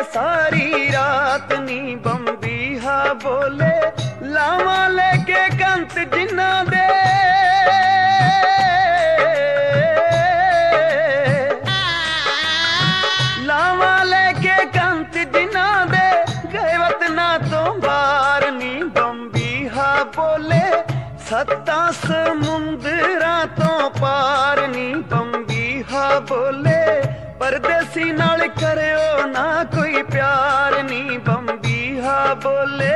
सारी रात नी बंबीहा बोले लावा लेके कंत जिन्ना दे लावा लेके कंत जिन्ना दे गए वतना तो बार नी बंबीहा बोले सत्ता समुंदरा तो पार नी बंबीहा बोले परदेसी नाल करियो ना कोई प्यार नी बंबीहा बोले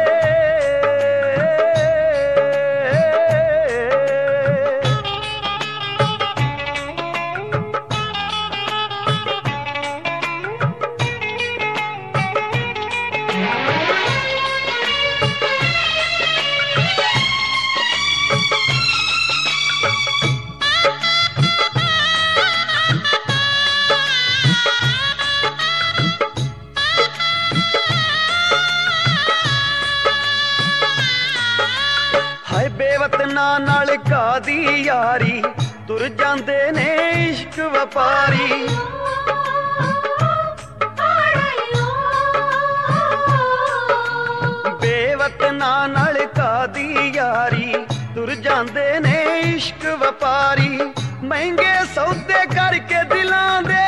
बेवतना नाल कादी यारी तुर जांदे ने इश्क व्यापारी बेवतना नाल कादी यारी तुर जांदे ने इश्क व्यापारी महंगे सौदे करके दिलां दे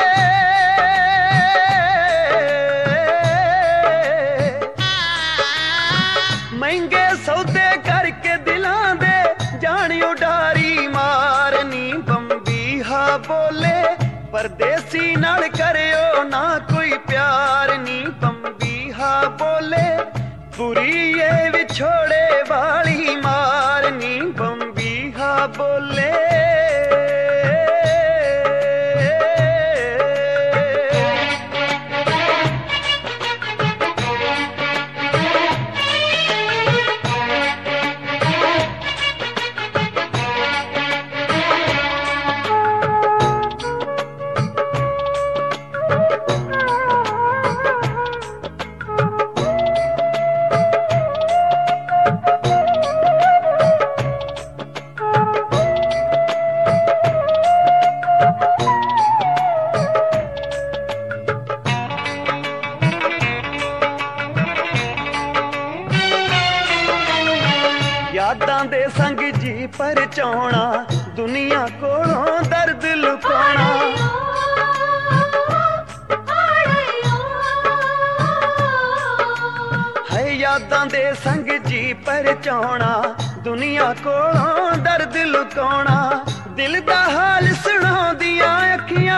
महंगे सौदे करके दिलां दे जानियो डारी मारनी बंबीहा बोले परदेसी नाल करियो ना कोई प्यार नी बंबीहा बोले बुरी ये विछोड़े वाली मारनी बंबीहा बोले यादां दे संग जी परचाउणा दुनिया कोलों दर्द लुकाउणा है यादां दे संग जी परचाउणा दुनिया कोलों दर्द लुकाउणा दिल दा हाल सुणाउंदियां अखियां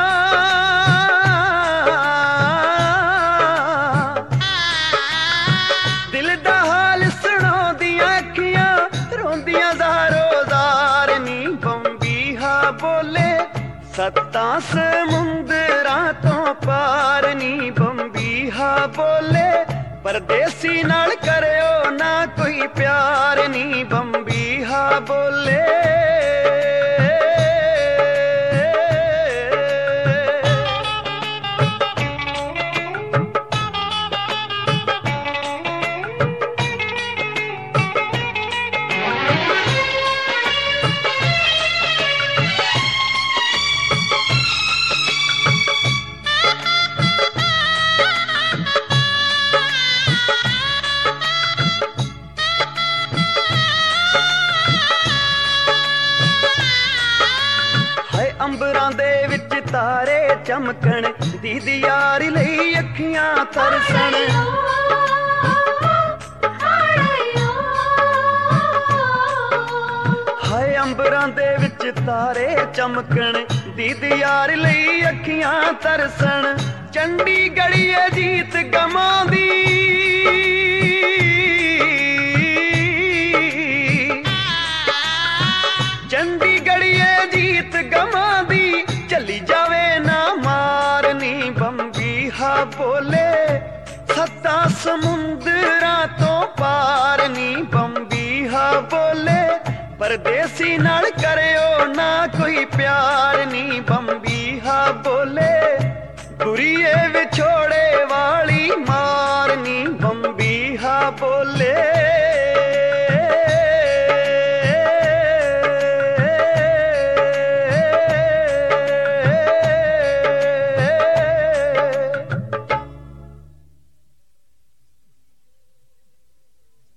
दिल दा हाल सुणाउंदियां अखियां रोंदियां ज़ारो ज़ार नी बंबीहा बोले सत्ता समुंदरा तो पार नी बंबीहा बोले परदेसी नाल करियो ना कोई प्यार नी बंबीहा बोले अंबरां दे विच तारे चमकण दीदी यारी लई अखियां तरसण हाय अंबरां दे विच तारे चमकण दीदी यारी लई अखियां तरसण चंडी गड़िए जीत गमांदी चंडी गड़िए जीत गमांदी चली जावे ना मारनी बंबीहा बोले सत्ता समुंदरा तो पार नी बंबीहा बोले परदेसी नाल करियो ना कोई प्यार नी बंबीहा बोले बुरी ये विछोड़